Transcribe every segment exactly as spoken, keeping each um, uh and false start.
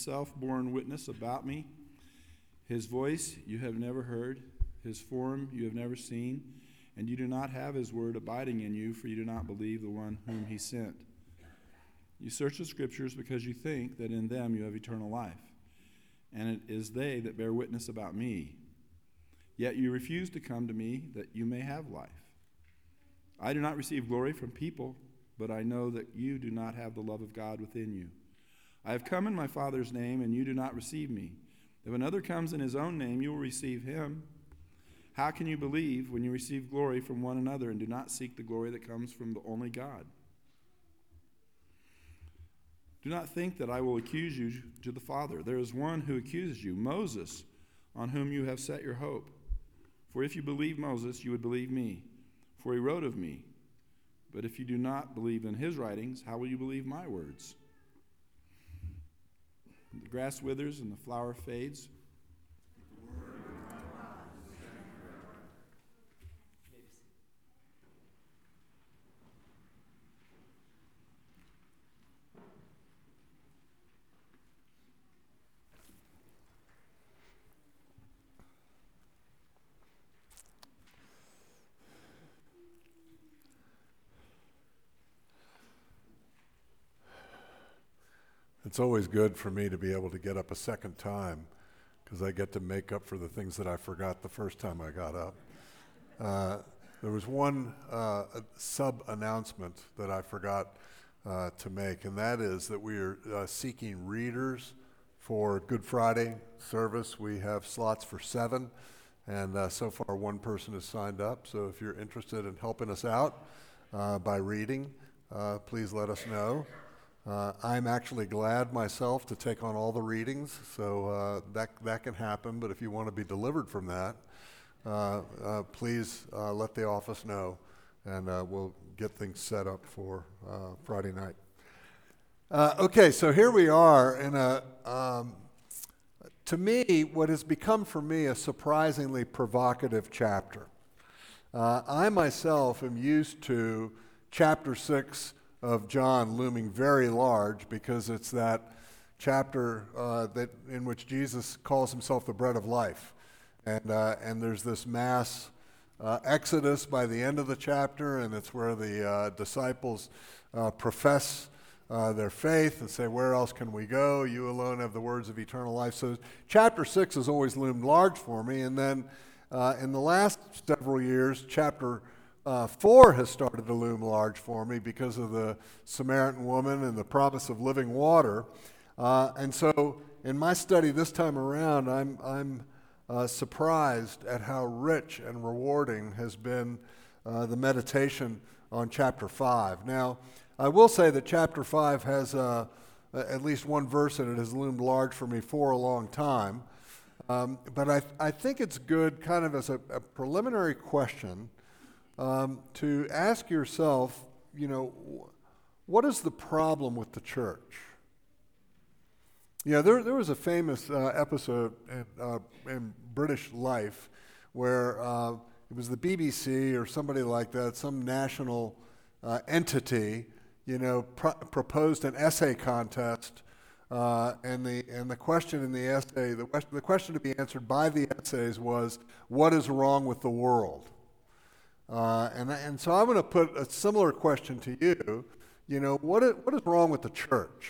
self-born witness about me. His voice you have never heard, his form you have never seen, and you do not have his word abiding in you, for you do not believe the one whom he sent. You search the Scriptures because you think that in them you have eternal life, and it is they that bear witness about me. Yet you refuse to come to me that you may have life. I do not receive glory from people, but I know that you do not have the love of God within you. I have come in my Father's name, and you do not receive me. If another comes in his own name, you will receive him. How can you believe when you receive glory from one another and do not seek the glory that comes from the only God? Do not think that I will accuse you to the Father. There is one who accuses you, Moses, on whom you have set your hope. For if you believe Moses, you would believe me, for he wrote of me. But if you do not believe in his writings, how will you believe my words? The grass withers and the flower fades. It's always good for me to be able to get up a second time because I get to make up for the things that I forgot the first time I got up. Uh, there was one uh, sub-announcement that I forgot uh, to make, and that is that we are uh, seeking readers for Good Friday service. We have slots for seven, and uh, so far one person has signed up. So if you're interested in helping us out uh, by reading, uh, please let us know. Uh, I'm actually glad myself to take on all the readings, so uh, that that can happen. But if you want to be delivered from that, uh, uh, please uh, let the office know, and uh, we'll get things set up for uh, Friday night. Uh, okay, so here we are in a, um, to me, what has become for me a surprisingly provocative chapter. Uh, I myself am used to chapter six of John looming very large because it's that chapter uh, that in which Jesus calls himself the bread of life. And, uh, and there's this mass uh, exodus by the end of the chapter, and it's where the uh, disciples uh, profess uh, their faith and say, where else can we go? You alone have the words of eternal life. So chapter six has always loomed large for me. And then uh, in the last several years, chapter Uh, four has started to loom large for me because of the Samaritan woman and the promise of living water. Uh, and so in my study this time around, I'm, I'm uh, surprised at how rich and rewarding has been uh, the meditation on chapter five. Now, I will say that chapter five has uh, at least one verse in it has loomed large for me for a long time. Um, but I, I think it's good kind of as a, a preliminary question Um, to ask yourself, you know, what is the problem with the church? Yeah, there there was a famous uh, episode in, uh, in British life where uh, it was the B B C or somebody like that, some national uh, entity, you know, pro- proposed an essay contest, uh, and the and the question in the essay, the question, the question to be answered by the essays was, what is wrong with the world? Uh, and, and so I'm going to put a similar question to you. You know, what is, what is wrong with the church?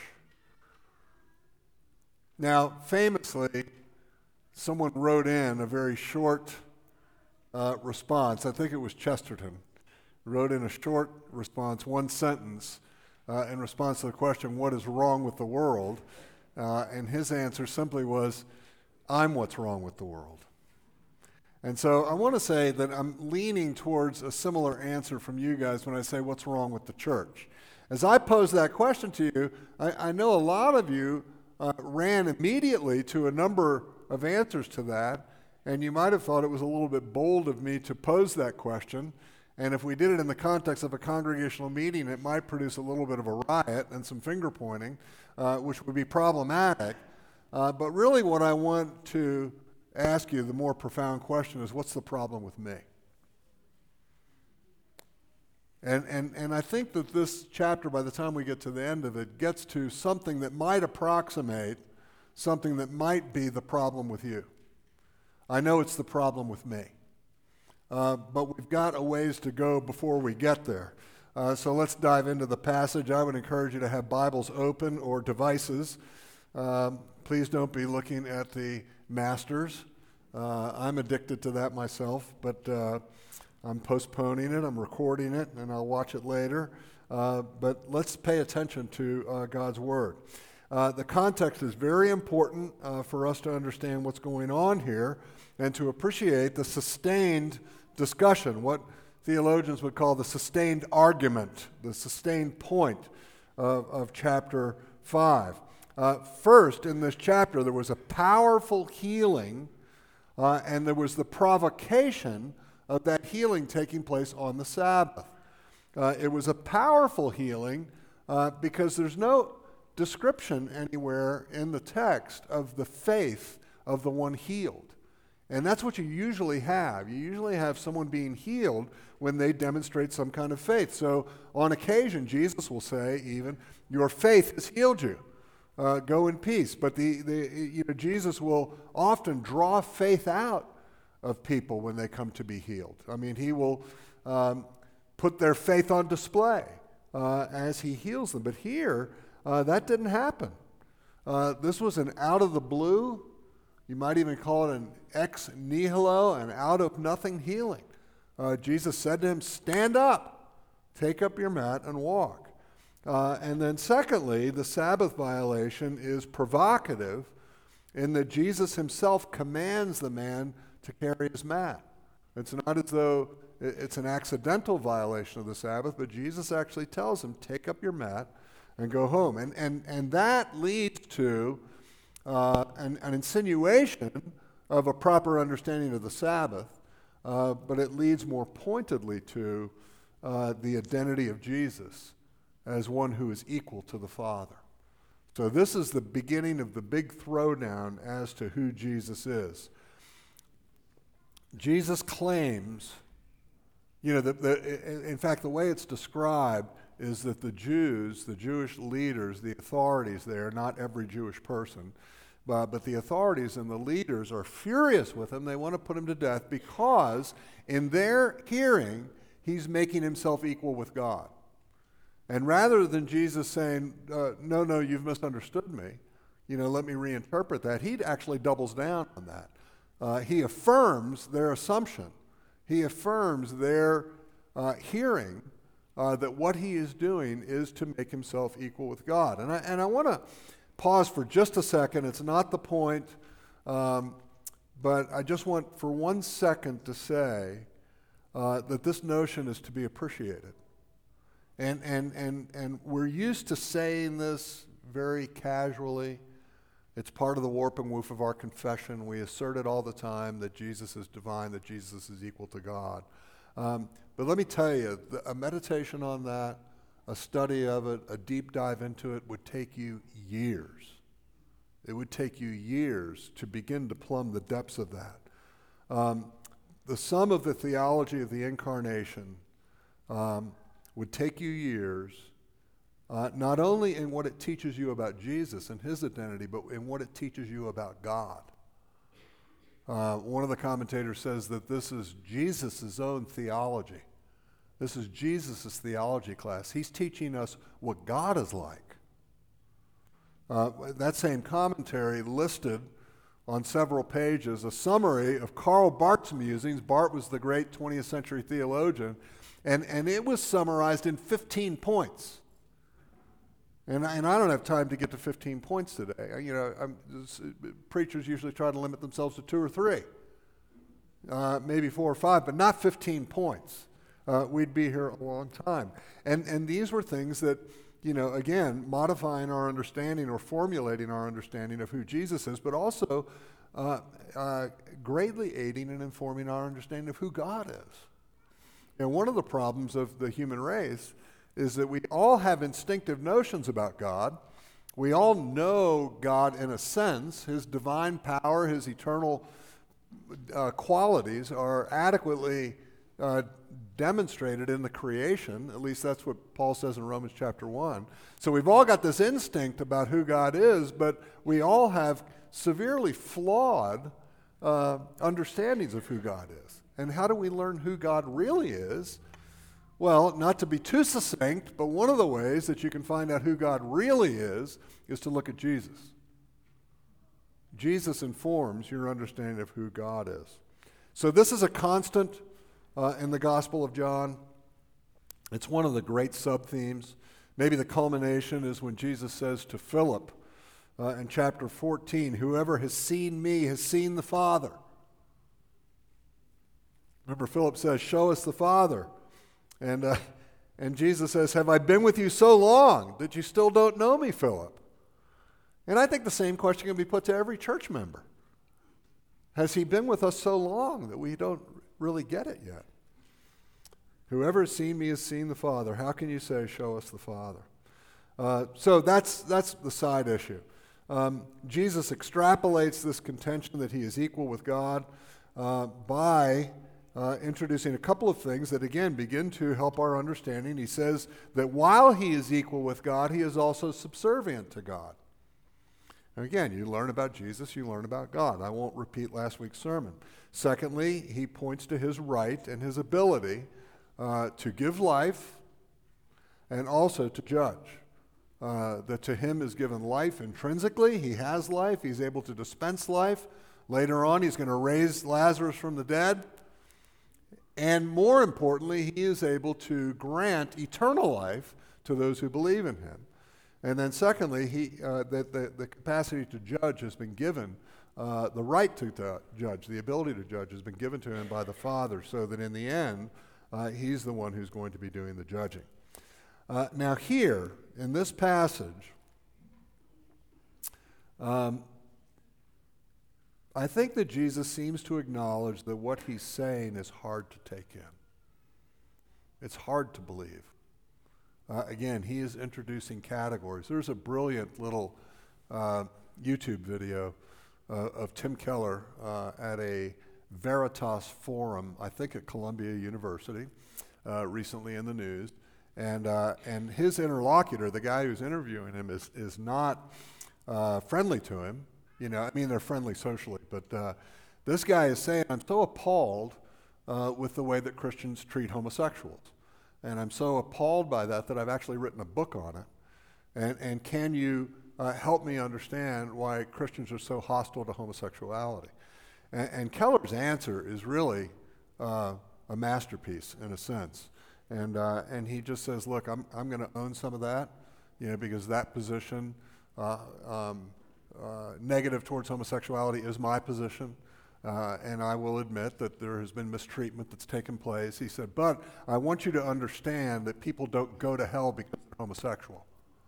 Now, famously, someone wrote in a very short uh, response. I think it was Chesterton. Wrote in a short response, one sentence, uh, in response to the question, what is wrong with the world? Uh, and his answer simply was, I'm what's wrong with the world. And so I want to say that I'm leaning towards a similar answer from you guys when I say what's wrong with the church. As I pose that question to you, I, I know a lot of you uh, ran immediately to a number of answers to that, and you might have thought it was a little bit bold of me to pose that question. And if we did it in the context of a congregational meeting, it might produce a little bit of a riot and some finger pointing, uh, which would be problematic. Uh, but really what I want to ask you, the more profound question is, what's the problem with me? And, and, and I think that this chapter, by the time we get to the end of it, gets to something that might approximate something that might be the problem with you. I know it's the problem with me. Uh, but we've got a ways to go before we get there. Uh, so let's dive into the passage. I would encourage you to have Bibles open or devices. Um, please don't be looking at the masters. Uh, I'm addicted to that myself, but uh, I'm postponing it. I'm recording it, and I'll watch it later. Uh, but let's pay attention to uh, God's Word. Uh, the context is very important uh, for us to understand what's going on here and to appreciate the sustained discussion, what theologians would call the sustained argument, the sustained point of, of chapter five. Uh, first, in this chapter, there was a powerful healing, uh, and there was the provocation of that healing taking place on the Sabbath. Uh, it was a powerful healing uh, because there's no description anywhere in the text of the faith of the one healed. And that's what you usually have. You usually have someone being healed when they demonstrate some kind of faith. So on occasion, Jesus will say even, your faith has healed you. Uh, go in peace. But the, the you know Jesus will often draw faith out of people when they come to be healed. I mean, he will um, put their faith on display uh, as he heals them. But here, uh, that didn't happen. Uh, this was an out of the blue, you might even call it an ex nihilo, an out of nothing healing. Uh, Jesus said to him, stand up, take up your mat and walk. Uh, and then secondly, the Sabbath violation is provocative in that Jesus himself commands the man to carry his mat. It's not as though it's an accidental violation of the Sabbath, but Jesus actually tells him, take up your mat and go home. And, and, and that leads to uh, an, an insinuation of a proper understanding of the Sabbath, uh, but it leads more pointedly to uh, the identity of Jesus as one who is equal to the Father. So this is the beginning of the big throwdown as to who Jesus is. Jesus claims, you know, the, the, in fact, the way it's described is that the Jews, the Jewish leaders, the authorities there, not every Jewish person, but, but the authorities and the leaders are furious with him. They want to put him to death because in their hearing, he's making himself equal with God. And rather than Jesus saying, uh, no, no, you've misunderstood me, you know, let me reinterpret that, he actually doubles down on that. Uh, he affirms their assumption. He affirms their uh, hearing uh, that what he is doing is to make himself equal with God. And I, and I want to pause for just a second. It's not the point, um, but I just want for one second to say uh, that this notion is to be appreciated. And, and, and, and we're used to saying this very casually. It's part of the warp and woof of our confession. We assert it all the time that Jesus is divine, that Jesus is equal to God. Um, but let me tell you, the, a meditation on that, a study of it, a deep dive into it would take you years. It would take you years to begin to plumb the depths of that. Um, the sum of the theology of the incarnation um, would take you years, uh, not only in what it teaches you about Jesus and his identity, but in what it teaches you about God. Uh, one of the commentators says that this is Jesus' own theology. This is Jesus' theology class. He's teaching us what God is like. Uh, that same commentary listed on several pages a summary of Karl Barth's musings. Barth was the great twentieth century theologian, and, and it was summarized in fifteen points. And, and I don't have time to get to fifteen points today. You know, I'm, preachers usually try to limit themselves to two or three, uh, maybe four or five, but not fifteen points. Uh, we'd be here a long time. And, and these were things that, you know, again, modifying our understanding or formulating our understanding of who Jesus is, but also uh, uh, greatly aiding and informing our understanding of who God is. And one of the problems of the human race is that we all have instinctive notions about God. We all know God in a sense. His divine power, his eternal uh, qualities are adequately uh, demonstrated in the creation. At least that's what Paul says in Romans chapter one. So we've all got this instinct about who God is, but we all have severely flawed uh, understandings of who God is. And how do we learn who God really is? Well, not to be too succinct, but one of the ways that you can find out who God really is is to look at Jesus. Jesus informs your understanding of who God is. So this is a constant uh, in the Gospel of John. It's one of the great sub-themes. Maybe the culmination is when Jesus says to Philip uh, in chapter fourteen, "Whoever has seen me has seen the Father." Remember, Philip says, "Show us the Father." And, uh, and Jesus says, "Have I been with you so long that you still don't know me, Philip?" And I think the same question can be put to every church member. Has he been with us so long that we don't really get it yet? Whoever has seen me has seen the Father. How can you say, "Show us the Father"? Uh, so that's, that's the side issue. Um, Jesus extrapolates this contention that he is equal with God uh, by Uh, introducing a couple of things that, again, begin to help our understanding. He says that while he is equal with God, he is also subservient to God. And again, you learn about Jesus, you learn about God. I won't repeat last week's sermon. Secondly, he points to his right and his ability uh, to give life and also to judge. Uh, that to him is given life intrinsically. He has life. He's able to dispense life. Later on, he's going to raise Lazarus from the dead. And more importantly, he is able to grant eternal life to those who believe in him. And then secondly, he, uh, that the, the capacity to judge has been given, uh, the right to, to judge, the ability to judge has been given to him by the Father, so that in the end, uh, he's the one who's going to be doing the judging. Uh, now here, in this passage, um, I think that Jesus seems to acknowledge that what he's saying is hard to take in. It's hard to believe. Uh, again, he is introducing categories. There's a brilliant little uh, YouTube video uh, of Tim Keller uh, at a Veritas forum, I think at Columbia University, uh, recently in the news. And uh, and his interlocutor, the guy who's interviewing him, is, is not uh, friendly to him. You know, I mean, they're friendly socially, but uh, this guy is saying, "I'm so appalled uh, with the way that Christians treat homosexuals. And I'm so appalled by that that I've actually written a book on it. And, and can you uh, help me understand why Christians are so hostile to homosexuality?" And, and Keller's answer is really uh, a masterpiece in a sense. And uh, and he just says, "Look, I'm I'm going to own some of that, you know, because that position." Uh, um, Uh, negative towards homosexuality is my position, uh, and I will admit that there has been mistreatment that's taken place. He said, "But I want you to understand that people don't go to hell because they're homosexual."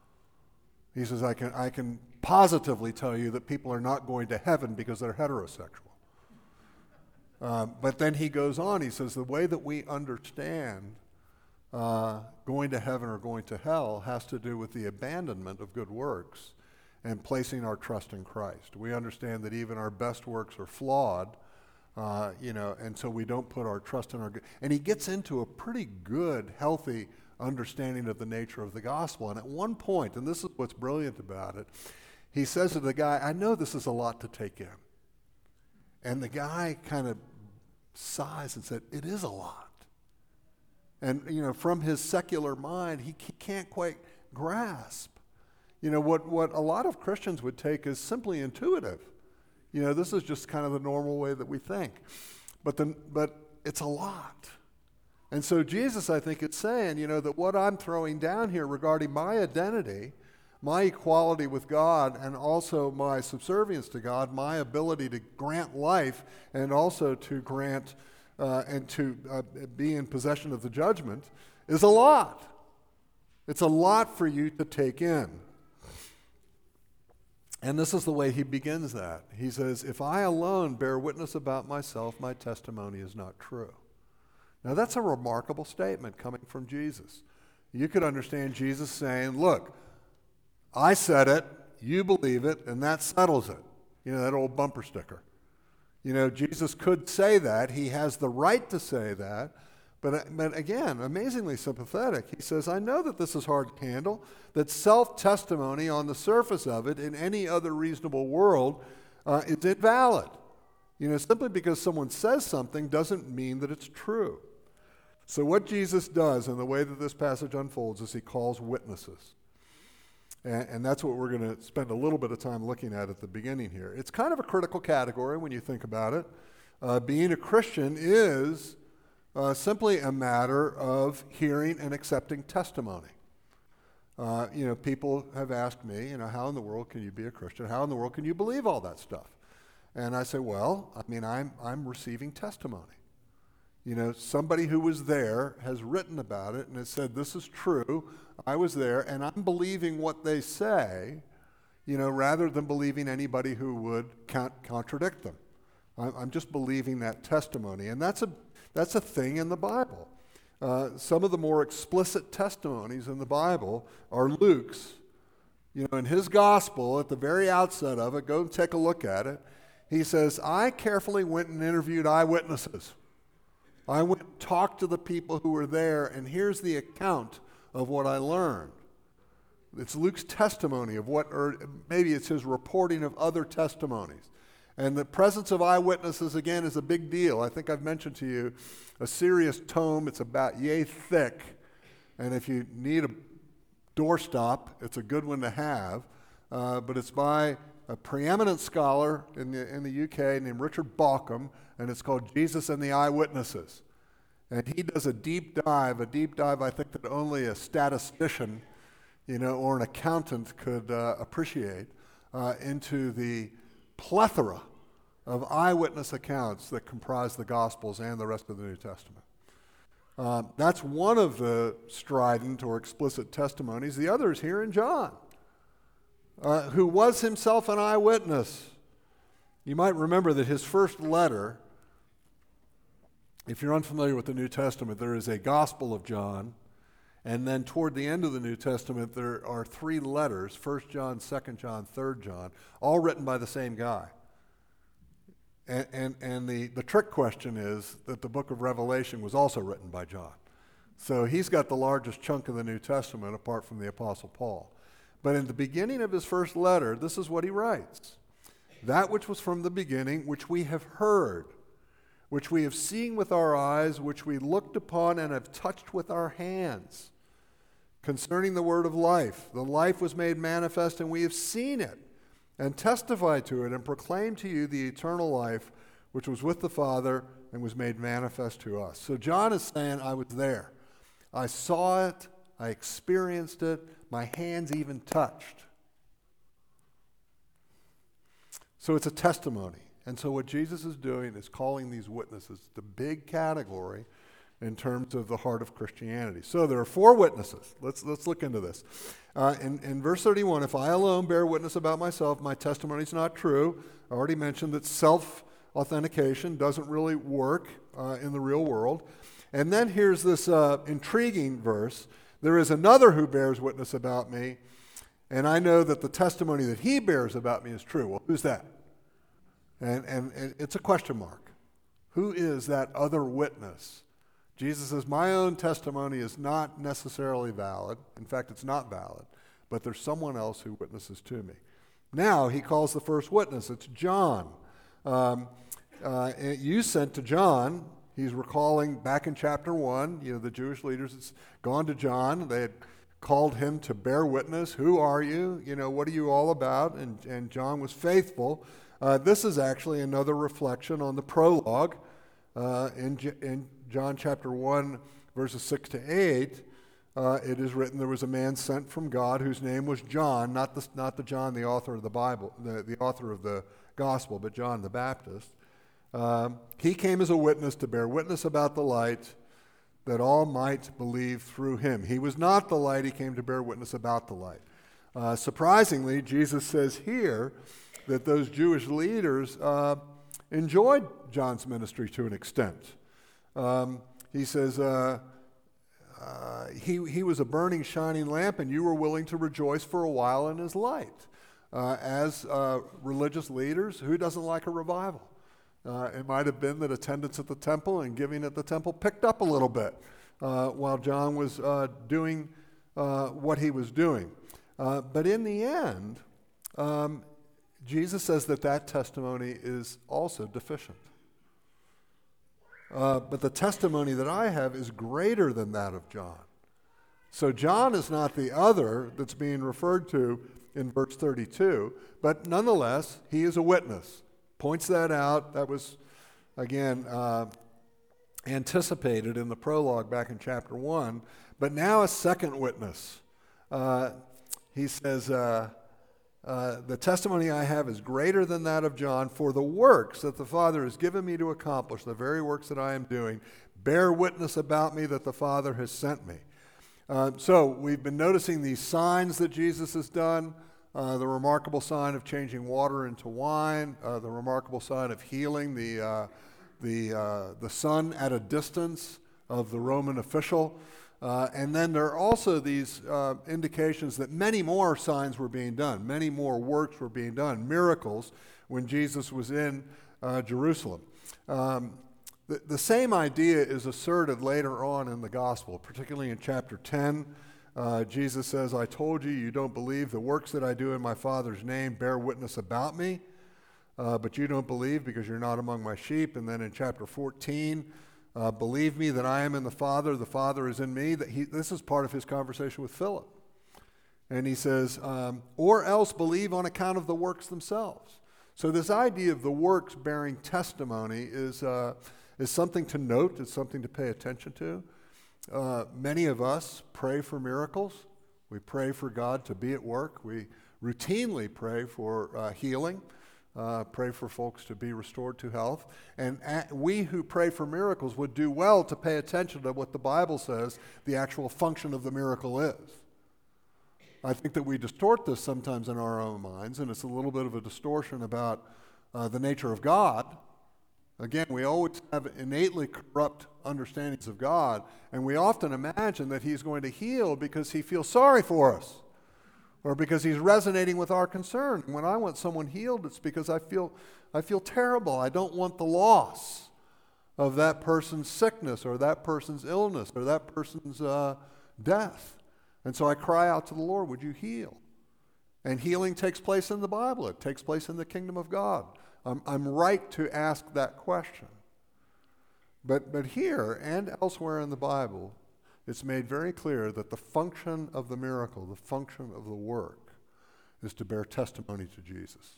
He says, I can, I can positively tell you that people are not going to heaven because they're heterosexual. Um, but then he goes on, he says, the way that we understand uh, going to heaven or going to hell has to do with the abandonment of good works and placing our trust in Christ. We understand that even our best works are flawed, uh, you know, and so we don't put our trust in our good. And he gets into a pretty good, healthy understanding of the nature of the gospel. And at one point, and this is what's brilliant about it, he says to the guy, "I know this is a lot to take in." And the guy kind of sighs and said, "It is a lot." And, you know, from his secular mind, he, he can't quite grasp. You know, what, what a lot of Christians would take is simply intuitive. You know, this is just kind of the normal way that we think. But, the, but it's a lot. And so Jesus, I think, is saying, you know, that what I'm throwing down here regarding my identity, my equality with God, and also my subservience to God, my ability to grant life and also to grant uh, and to uh, be in possession of the judgment, is a lot. It's a lot for you to take in. And this is the way he begins that. He says, "If I alone bear witness about myself, my testimony is not true." Now that's a remarkable statement coming from Jesus. You could understand Jesus saying, "Look, I said it, you believe it, and that settles it." You know, that old bumper sticker. You know, Jesus could say that. He has the right to say that. But, but again, amazingly sympathetic. He says, I know that this is hard to handle, that self-testimony on the surface of it in any other reasonable world uh, is invalid. You know, simply because someone says something doesn't mean that it's true. So what Jesus does in the way that this passage unfolds is he calls witnesses. And, and that's what we're going to spend a little bit of time looking at at the beginning here. It's kind of a critical category when you think about it. Uh, being a Christian is uh, simply a matter of hearing and accepting testimony. Uh, you know, people have asked me, you know, how in the world can you be a Christian? How in the world can you believe all that stuff? And I say, well, I mean, I'm I'm receiving testimony. You know, somebody who was there has written about it and has said, this is true, I was there, and I'm believing what they say, you know, rather than believing anybody who would con- contradict them. I'm, I'm just believing that testimony. And that's a, that's a thing in the Bible. Uh, some of the more explicit testimonies in the Bible are Luke's. You know, in his gospel, at the very outset of it, go and take a look at it, he says, I carefully went and interviewed eyewitnesses. I went and talked to the people who were there, and here's the account of what I learned. It's Luke's testimony of what, or maybe it's his reporting of other testimonies. And the presence of eyewitnesses, again, is a big deal. I think I've mentioned to you a serious tome. It's about yay thick, and if you need a doorstop, it's a good one to have. Uh, but it's by a preeminent scholar in the, in the U K named Richard Bauckham, and it's called Jesus and the Eyewitnesses. And he does a deep dive, a deep dive I think that only a statistician, you know, or an accountant could uh, appreciate, uh, into the plethora of eyewitness accounts that comprise the Gospels and the rest of the New Testament. Uh, that's one of the strident or explicit testimonies. The other is here in John, uh, who was himself an eyewitness. You might remember that his first letter, if you're unfamiliar with the New Testament, there is a Gospel of John, and then toward the end of the New Testament, there are three letters, First John, Second John, Third John, all written by the same guy. And, and, and the, the trick question is that the book of Revelation was also written by John. So he's got the largest chunk of the New Testament apart from the Apostle Paul. But in the beginning of his first letter, this is what he writes. That which was from the beginning, which we have heard, which we have seen with our eyes, which we looked upon and have touched with our hands. Concerning the word of life, the life was made manifest, and we have seen it, and testified to it, and proclaimed to you the eternal life, which was with the Father, and was made manifest to us. So John is saying, I was there. I saw it, I experienced it, my hands even touched. So it's a testimony. And so what Jesus is doing is calling these witnesses the big category in terms of the heart of Christianity. So there are four witnesses. Let's let's look into this. Uh, in, in verse thirty-one, if I alone bear witness about myself, my testimony is not true. I already mentioned that self-authentication doesn't really work uh, in the real world. And then here's this uh, intriguing verse. There is another who bears witness about me, and I know that the testimony that he bears about me is true. Well, who's that? And, and, and it's a question mark. Who is that other witness? Jesus says, my own testimony is not necessarily valid. In fact, it's not valid. But there's someone else who witnesses to me. Now, he calls the first witness. It's John. Um, uh, you sent to John. He's recalling back in chapter one, you know, the Jewish leaders had gone to John. They had called him to bear witness. Who are you? You know, what are you all about? And, and John was faithful. Uh, this is actually another reflection on the prologue uh, in, J- in John chapter one, verses six to eight. Uh, it is written, there was a man sent from God whose name was John, not the, not the John, the author of the Bible, the, the author of the gospel, but John the Baptist. Um, he came as a witness to bear witness about the light, that all might believe through him. He was not the light, he came to bear witness about the light. Uh, surprisingly, Jesus says here that those Jewish leaders uh, enjoyed John's ministry to an extent. Um, he says, uh, uh, he, he was a burning, shining lamp, and you were willing to rejoice for a while in his light. Uh, as uh, religious leaders, who doesn't like a revival? Uh, it might have been that attendance at the temple and giving at the temple picked up a little bit uh, while John was uh, doing uh, what he was doing. Uh, but in the end, um, Jesus says that that testimony is also deficient. Uh, but the testimony that I have is greater than that of John. So John is not the other that's being referred to in verse thirty-two, but nonetheless, he is a witness. Points that out. That was, again, uh, anticipated in the prologue back in chapter one. But now a second witness. Uh, he says, uh, uh, the testimony I have is greater than that of John, for the works that the Father has given me to accomplish, the very works that I am doing, bear witness about me that the Father has sent me. Uh, so we've been noticing these signs that Jesus has done, uh, the remarkable sign of changing water into wine, uh, the remarkable sign of healing the, uh, the, uh, the son at a distance of the Roman official. Uh, and then there are also these uh, indications that many more signs were being done, many more works were being done, miracles, when Jesus was in uh, Jerusalem. Um, the, the same idea is asserted later on in the gospel, particularly in chapter ten. Uh, Jesus says, I told you, you don't believe. The works that I do in my Father's name bear witness about me, uh, but you don't believe because you're not among my sheep. And then in chapter fourteen, Uh, believe me that I am in the Father, the Father is in me. That he, this is part of his conversation with Philip. And he says, um, or else believe on account of the works themselves. So this idea of the works bearing testimony is, uh, is something to note, it's something to pay attention to. Uh, many of us pray for miracles. We pray for God to be at work. We routinely pray for uh, healing. Uh, pray for folks to be restored to health. And at, we who pray for miracles would do well to pay attention to what the Bible says the actual function of the miracle is. I think that we distort this sometimes in our own minds, and it's a little bit of a distortion about uh, the nature of God. Again, we always have innately corrupt understandings of God, and we often imagine that he's going to heal because he feels sorry for us, or because he's resonating with our concern. When I want someone healed, it's because I feel I feel terrible. I don't want the loss of that person's sickness or that person's illness or that person's uh, death. And so I cry out to the Lord, would you heal? And healing takes place in the Bible. It takes place in the kingdom of God. I'm, I'm right to ask that question. But, but here and elsewhere in the Bible, it's made very clear that the function of the miracle, the function of the work, is to bear testimony to Jesus.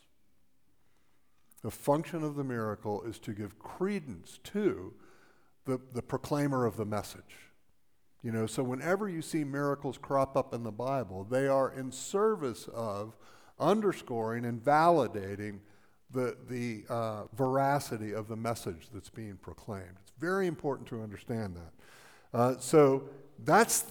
The function of the miracle is to give credence to the, the proclaimer of the message. You know, so whenever you see miracles crop up in the Bible, they are in service of underscoring and validating the, the uh, veracity of the message that's being proclaimed. It's very important to understand that. Uh, so that's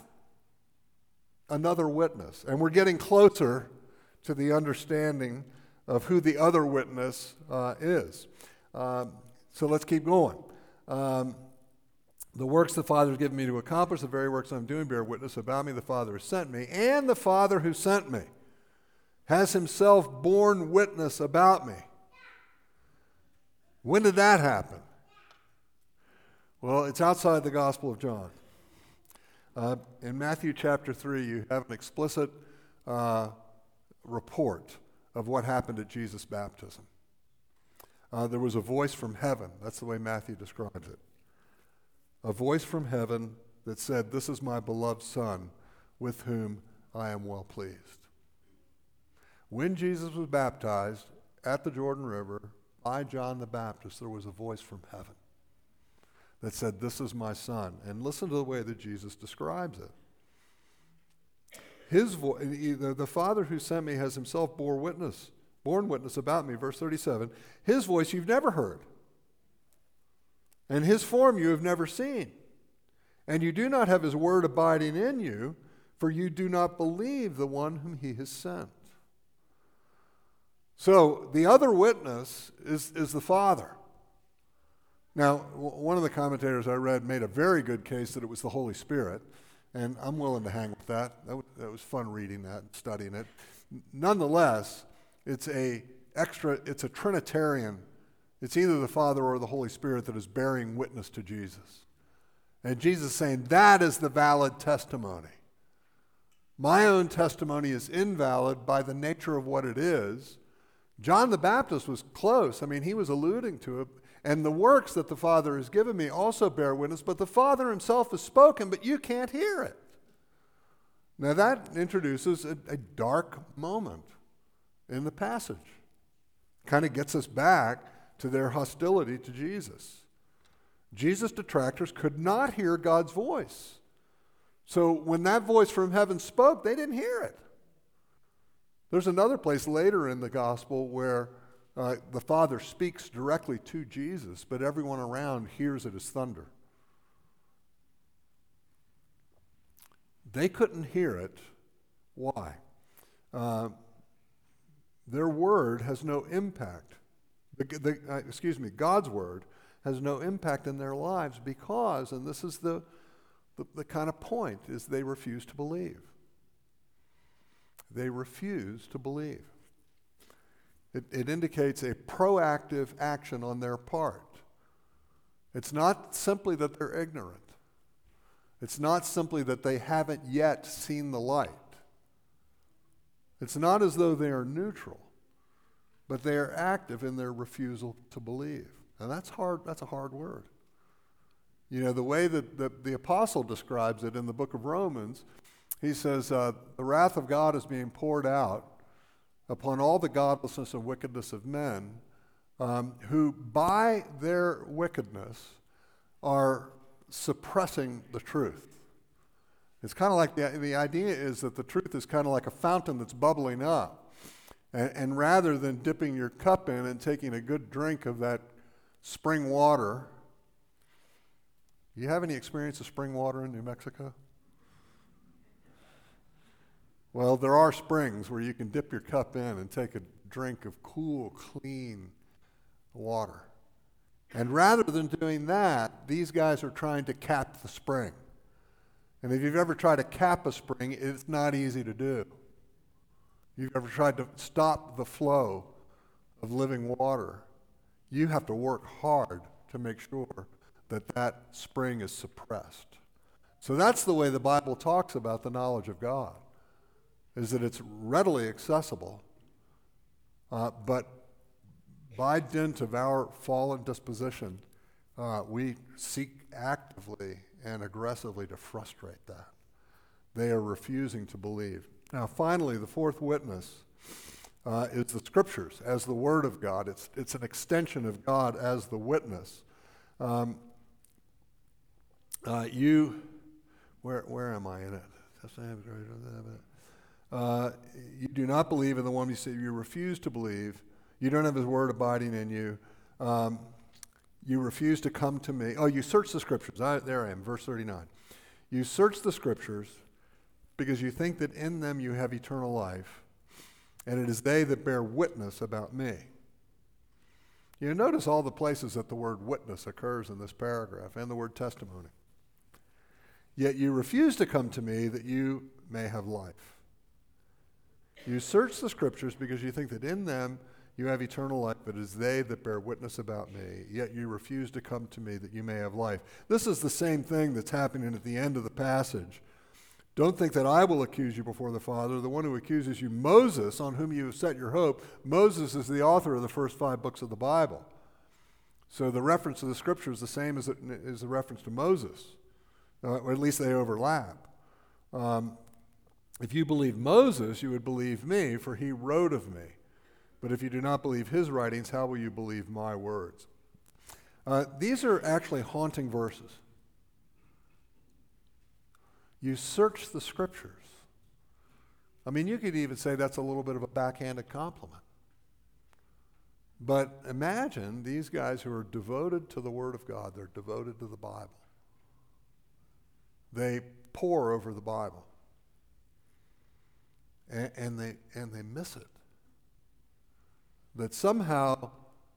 another witness. And we're getting closer to the understanding of who the other witness uh, is. Um, so let's keep going. Um, the works the Father has given me to accomplish, the very works I'm doing, bear witness about me. The Father has sent me, and the Father who sent me has himself borne witness about me. When did that happen? Well, it's outside the Gospel of John. Uh, in Matthew chapter three, you have an explicit uh, report of what happened at Jesus' baptism. Uh, there was a voice from heaven. That's the way Matthew describes it. A voice from heaven that said, "This is my beloved Son, with whom I am well pleased." When Jesus was baptized at the Jordan River by John the Baptist, there was a voice from heaven that said, "This is my Son." And listen to the way that Jesus describes it. His vo- the, the Father who sent me has himself bore witness, borne witness about me. Verse thirty-seven, his voice you've never heard, and his form you have never seen. And you do not have his word abiding in you, for you do not believe the one whom he has sent. So the other witness is, is the Father. Now, w- one of the commentators I read made a very good case that it was the Holy Spirit, and I'm willing to hang with that. That, w- that was fun reading that and studying it. N- nonetheless, it's a extra. It's a Trinitarian It's either the Father or the Holy Spirit that is bearing witness to Jesus. And Jesus is saying that is the valid testimony. My own testimony is invalid by the nature of what it is. John the Baptist was close. I mean, he was alluding to it. And the works that the Father has given me also bear witness, but the Father himself has spoken, but you can't hear it. Now that introduces a, a dark moment in the passage. Kind of gets us back to their hostility to Jesus. Jesus' detractors could not hear God's voice. So when that voice from heaven spoke, they didn't hear it. There's another place later in the gospel where uh, the Father speaks directly to Jesus, but everyone around hears it as thunder. They couldn't hear it. Why? Uh, their word has no impact. The, the, uh, excuse me, God's word has no impact in their lives because, and this is the, the, the kind of point, is they refuse to believe. They refuse to believe. It, it indicates a proactive action on their part. It's not simply that they're ignorant. It's not simply that they haven't yet seen the light. It's not as though they are neutral, but they are active in their refusal to believe. And that's hard. That's a hard word. You know, the way that the, the apostle describes it in the book of Romans, he says, uh, the wrath of God is being poured out upon all the godlessness and wickedness of men, um, who by their wickedness are suppressing the truth. It's kind of like the, the idea is that the truth is kind of like a fountain that's bubbling up. And, and rather than dipping your cup in and taking a good drink of that spring water, you have any experience of spring water in New Mexico? Well, there are springs where you can dip your cup in and take a drink of cool, clean water. And rather than doing that, these guys are trying to cap the spring. And if you've ever tried to cap a spring, it's not easy to do. You've ever tried to stop the flow of living water, you have to work hard to make sure that that spring is suppressed. So that's the way the Bible talks about the knowledge of God, is that it's readily accessible, uh, but by dint of our fallen disposition, uh, we seek actively and aggressively to frustrate that. They are refusing to believe. Now, finally, the fourth witness uh, is the Scriptures as the Word of God. It's, it's an extension of God as the witness. Um, uh, you, where, where am I in it? Uh, you do not believe in the one you say you refuse to believe. You don't have his word abiding in you. Um, you refuse to come to me. Oh, you search the Scriptures. I, there I am, verse thirty-nine. You search the Scriptures because you think that in them you have eternal life, and it is they that bear witness about me. You notice all the places that the word witness occurs in this paragraph, and the word testimony. Yet you refuse to come to me that you may have life. You search the Scriptures because you think that in them you have eternal life, but it is they that bear witness about me, yet you refuse to come to me that you may have life. This is the same thing that's happening at the end of the passage. Don't think that I will accuse you before the Father. The one who accuses you, Moses, on whom you have set your hope. Moses is the author of the first five books of the Bible. So the reference to the Scripture is the same as, it, as the reference to Moses, uh, or at least they overlap. Um, if you believe Moses, you would believe me, for he wrote of me. But if you do not believe his writings, how will you believe my words? Uh, these are actually haunting verses. You search the Scriptures. I mean, you could even say that's a little bit of a backhanded compliment. But imagine these guys who are devoted to the Word of God. They're devoted to the Bible. They pore over the Bible. And, and they and they miss it. That somehow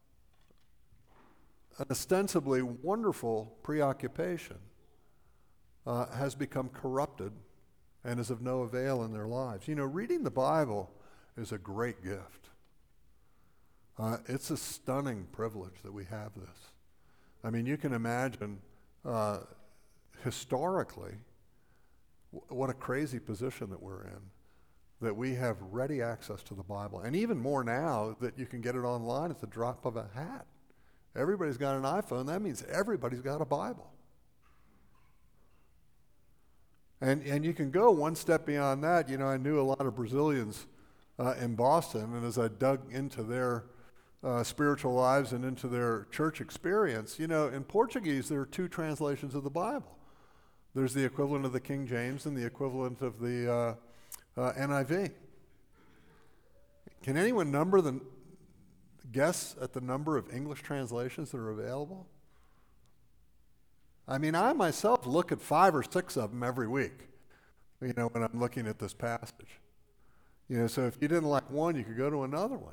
an ostensibly wonderful preoccupation uh, has become corrupted and is of no avail in their lives. You know, reading the Bible is a great gift. Uh, it's a stunning privilege that we have this. I mean, you can imagine uh, historically w- what a crazy position that we're in, that we have ready access to the Bible. And even more now that you can get it online at the drop of a hat. Everybody's got an iPhone. That means everybody's got a Bible. And and you can go one step beyond that. You know, I knew a lot of Brazilians uh, in Boston, and as I dug into their uh, spiritual lives and into their church experience, you know, in Portuguese there are two translations of the Bible. There's the equivalent of the King James and the equivalent of the uh, uh, N I V. Can anyone number the guess at the number of English translations that are available? I mean, I myself look at five or six of them every week, you know, when I'm looking at this passage. You know, so if you didn't like one, you could go to another one.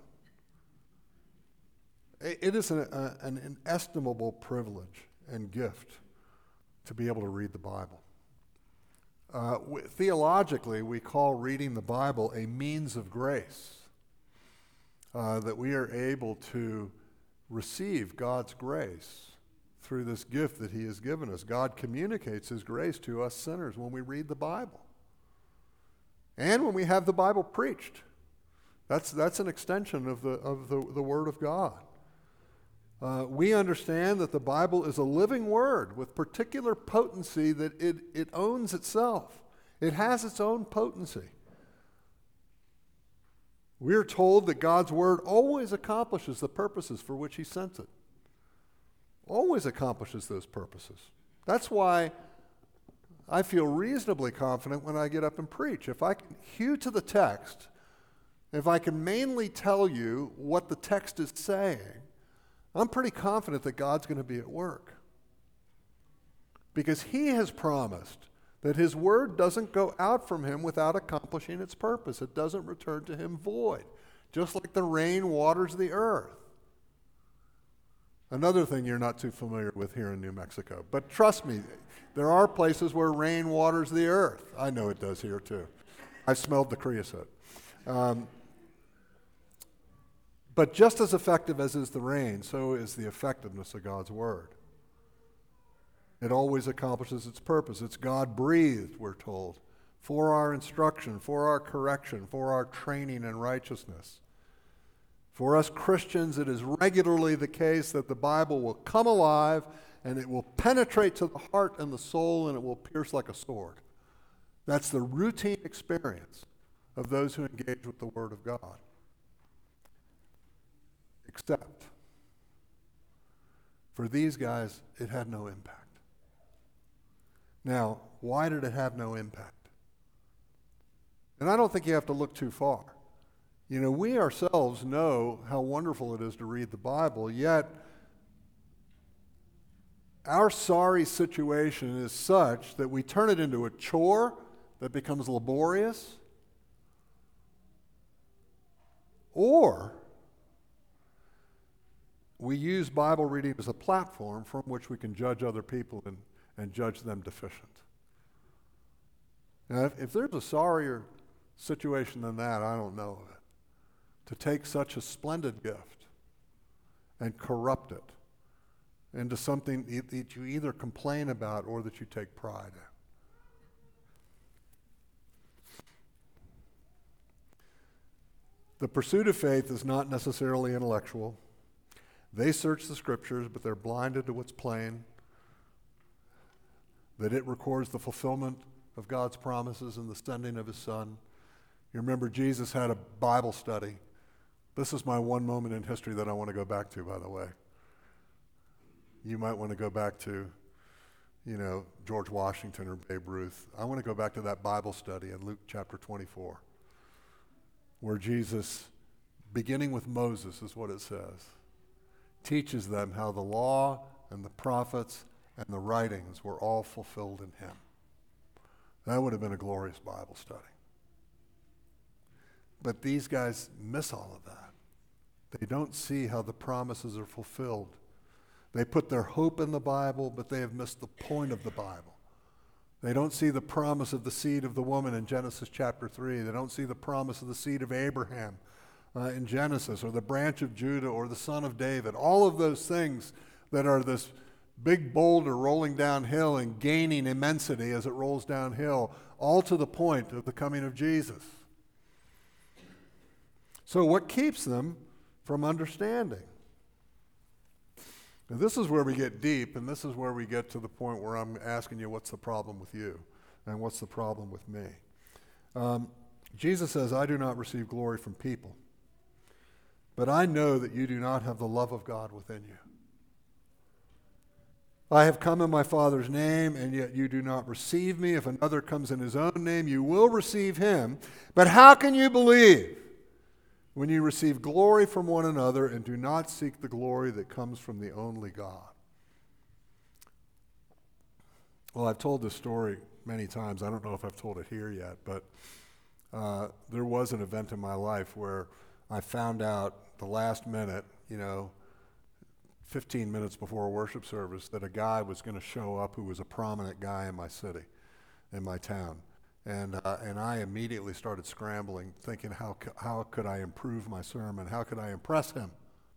It, it is an, a, an inestimable privilege and gift to be able to read the Bible. Uh, we, theologically, we call reading the Bible a means of grace, uh, that we are able to receive God's grace through this gift that he has given us. God communicates his grace to us sinners when we read the Bible. And when we have the Bible preached. That's, that's an extension of the, of the, the Word of God. Uh, we understand that the Bible is a living word with particular potency, that it, it owns itself. It has its own potency. We're told that God's Word always accomplishes the purposes for which he sent it. Always accomplishes those purposes. That's why I feel reasonably confident when I get up and preach. If I can hew to the text, if I can mainly tell you what the text is saying, I'm pretty confident that God's going to be at work. Because he has promised that his word doesn't go out from him without accomplishing its purpose. It doesn't return to him void, just like the rain waters the earth. Another thing you're not too familiar with here in New Mexico. But trust me, there are places where rain waters the earth. I know it does here too. I smelled the creosote. Um, but just as effective as is the rain, so is the effectiveness of God's word. It always accomplishes its purpose. It's God-breathed, we're told, for our instruction, for our correction, for our training in righteousness. For us Christians, it is regularly the case that the Bible will come alive and it will penetrate to the heart and the soul and it will pierce like a sword. That's the routine experience of those who engage with the Word of God. Except for these guys, it had no impact. Now, why did it have no impact? And I don't think you have to look too far. You know, we ourselves know how wonderful it is to read the Bible, yet our sorry situation is such that we turn it into a chore that becomes laborious, or we use Bible reading as a platform from which we can judge other people and, and judge them deficient. Now, if, if there's a sorrier situation than that, I don't know of it. To take such a splendid gift and corrupt it into something that you either complain about or that you take pride in. The pursuit of faith is not necessarily intellectual. They search the scriptures, but they're blinded to what's plain, that it records the fulfillment of God's promises and the sending of his Son. You remember Jesus had a Bible study. This is my one moment in history that I want to go back to, by the way. You might want to go back to, you know, George Washington or Babe Ruth. I want to go back to that Bible study in Luke chapter twenty-four, where Jesus, beginning with Moses, is what it says, teaches them how the law and the prophets and the writings were all fulfilled in him. That would have been a glorious Bible study. But these guys miss all of that. They don't see how the promises are fulfilled. They put their hope in the Bible, but they have missed the point of the Bible. They don't see the promise of the seed of the woman in Genesis chapter three. They don't see the promise of the seed of Abraham uh, in Genesis, or the branch of Judah, or the son of David. All of those things that are this big boulder rolling downhill and gaining immensity as it rolls downhill, all to the point of the coming of Jesus. So what keeps them from understanding? Now, this is where we get deep, and this is where we get to the point where I'm asking you, what's the problem with you? And what's the problem with me? Um, Jesus says, I do not receive glory from people, but I know that you do not have the love of God within you. I have come in my Father's name, and yet you do not receive me. If another comes in his own name, you will receive him. But how can you believe when you receive glory from one another and do not seek the glory that comes from the only God? Well, I've told this story many times. I don't know if I've told it here yet, but uh, there was an event in my life where I found out the last minute, you know, fifteen minutes before a worship service, that a guy was going to show up who was a prominent guy in my city, in my town. And uh, and I immediately started scrambling, thinking, how, how could I improve my sermon? How could I impress him?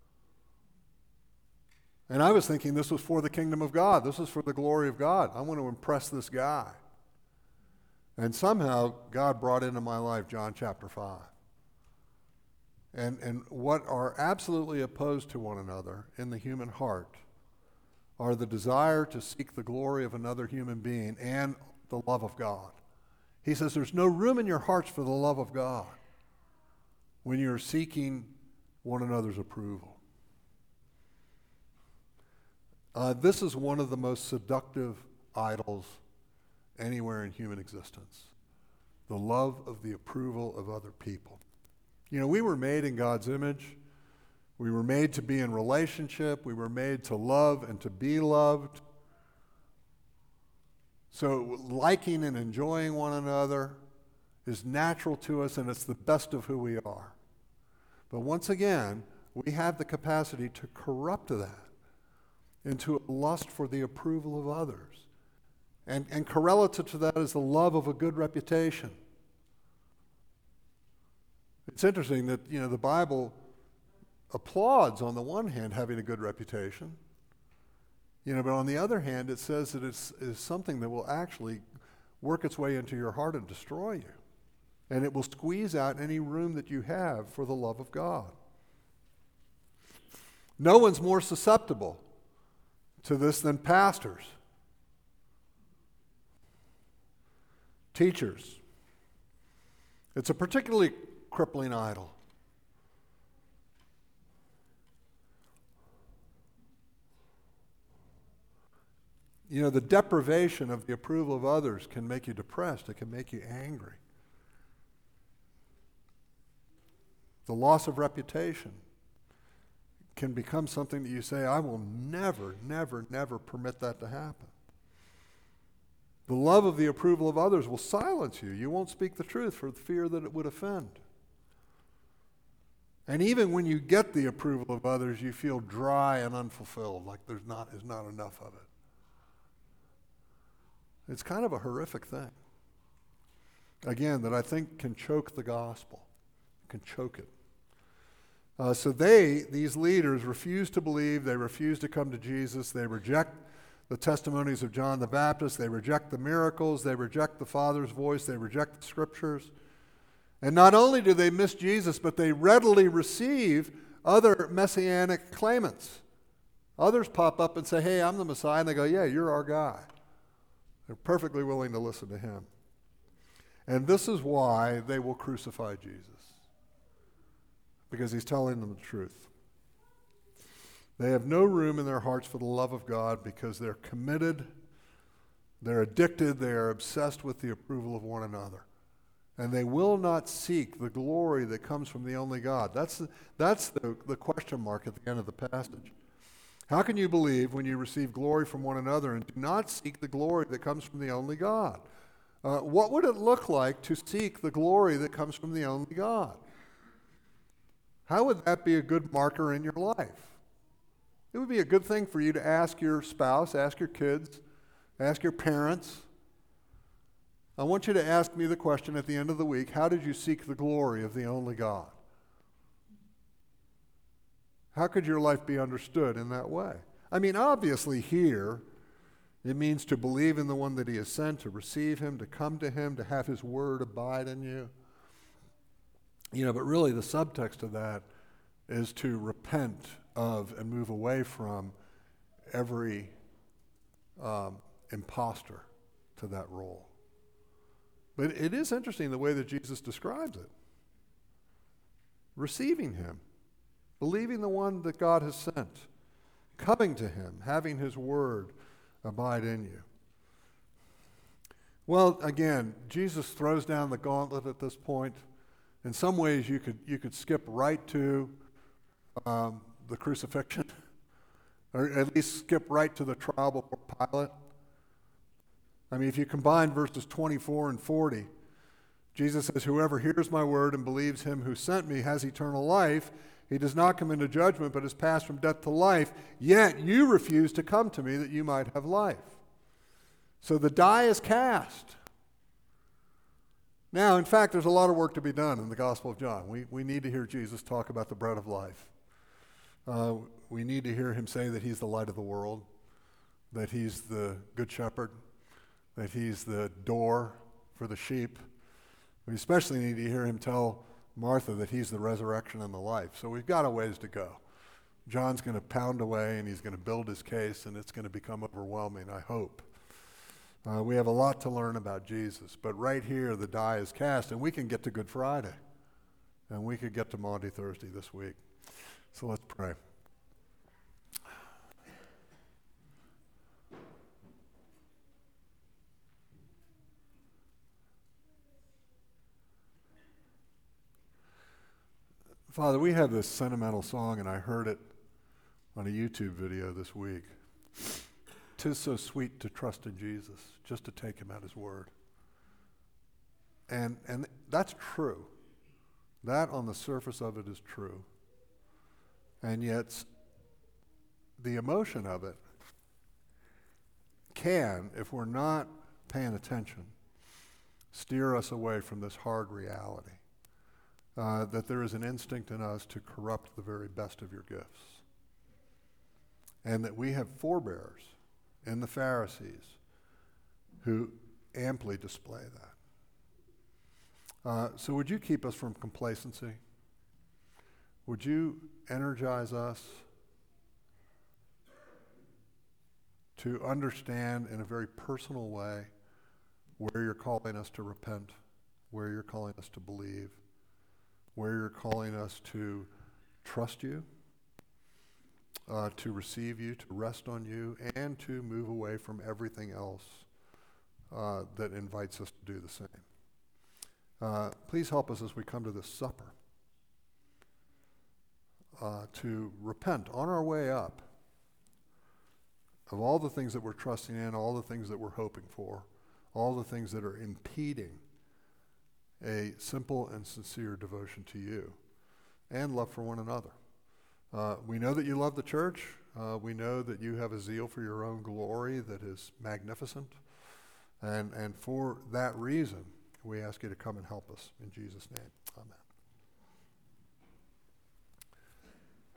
And I was thinking this was for the kingdom of God. This was for the glory of God. I want to impress this guy. And somehow God brought into my life John chapter five. And, and what are absolutely opposed to one another in the human heart are the desire to seek the glory of another human being and the love of God. He says there's no room in your hearts for the love of God when you're seeking one another's approval. Uh, this is one of the most seductive idols anywhere in human existence. The love of the approval of other people. You know, we were made in God's image. We were made to be in relationship. We were made to love and to be loved. So liking and enjoying one another is natural to us, and it's the best of who we are. But once again, we have the capacity to corrupt that into a lust for the approval of others. And, and correlative to that is the love of a good reputation. It's interesting that, you know, the Bible applauds, on the one hand, having a good reputation, you know, but on the other hand, it says that it's, it's something that will actually work its way into your heart and destroy you. And it will squeeze out any room that you have for the love of God. No one's more susceptible to this than pastors, teachers. It's a particularly crippling idol. You know, the deprivation of the approval of others can make you depressed. It can make you angry. The loss of reputation can become something that you say, I will never, never, never permit that to happen. The love of the approval of others will silence you. You won't speak the truth for the fear that it would offend. And even when you get the approval of others, you feel dry and unfulfilled, like there's not, there's not enough of it. It's kind of a horrific thing. Again, that I think can choke the gospel, can choke it. Uh, so they, these leaders, refuse to believe. They refuse to come to Jesus. They reject the testimonies of John the Baptist. They reject the miracles. They reject the Father's voice. They reject the Scriptures. And not only do they miss Jesus, but they readily receive other messianic claimants. Others pop up and say, hey, I'm the Messiah. And they go, yeah, you're our guy. They're perfectly willing to listen to him. And this is why they will crucify Jesus. Because he's telling them the truth. They have no room in their hearts for the love of God because they're committed, they're addicted, they are obsessed with the approval of one another. And they will not seek the glory that comes from the only God. That's, the, that's the, the question mark at the end of the passage. How can you believe when you receive glory from one another and do not seek the glory that comes from the only God? Uh, what would it look like to seek the glory that comes from the only God? How would that be a good marker in your life? It would be a good thing for you to ask your spouse, ask your kids, ask your parents. I want you to ask me the question at the end of the week, how did you seek the glory of the only God? How could your life be understood in that way? I mean, obviously here, it means to believe in the one that he has sent, to receive him, to come to him, to have his word abide in you. You know, but really the subtext of that is to repent of and move away from every um, imposter to that role. But it is interesting the way that Jesus describes it. Receiving him, believing the one that God has sent, coming to him, having his word abide in you. Well, again, Jesus throws down the gauntlet at this point. In some ways, you could you could skip right to um, the crucifixion, or at least skip right to the trial before Pilate. I mean, if you combine verses twenty-four and forty, Jesus says, "Whoever hears my word and believes him who sent me has eternal life. He does not come into judgment, but has passed from death to life. Yet you refuse to come to me that you might have life." So the die is cast. Now, in fact, there's a lot of work to be done in the Gospel of John. We, we need to hear Jesus talk about the bread of life. Uh, we need to hear him say that he's the light of the world, that he's the good shepherd, that he's the door for the sheep. We especially need to hear him tell Martha that he's the resurrection and the life. So we've got a ways to go. John's going to pound away and he's going to build his case, and it's going to become overwhelming, I hope. Uh, we have a lot to learn about Jesus, but right here the die is cast, and we can get to Good Friday, and we could get to Maundy Thursday this week. So let's pray. Father, we have this sentimental song, and I heard it on a YouTube video this week. "'Tis so sweet to trust in Jesus, just to take him at his word." And and that's true. That on the surface of it is true. And yet the emotion of it can, if we're not paying attention, steer us away from this hard reality. Uh, that there is an instinct in us to corrupt the very best of your gifts. And that we have forebears in the Pharisees who amply display that. Uh, so would you keep us from complacency? Would you energize us to understand in a very personal way where you're calling us to repent, where you're calling us to believe, where you're calling us to trust you, uh, to receive you, to rest on you, and to move away from everything else uh, that invites us to do the same. Uh, please help us as we come to this supper uh, to repent on our way up of all the things that we're trusting in, all the things that we're hoping for, all the things that are impeding a simple and sincere devotion to you and love for one another. Uh, we know that you love the church. Uh, we know that you have a zeal for your own glory that is magnificent. And, and for that reason, we ask you to come and help us. In Jesus' name, amen.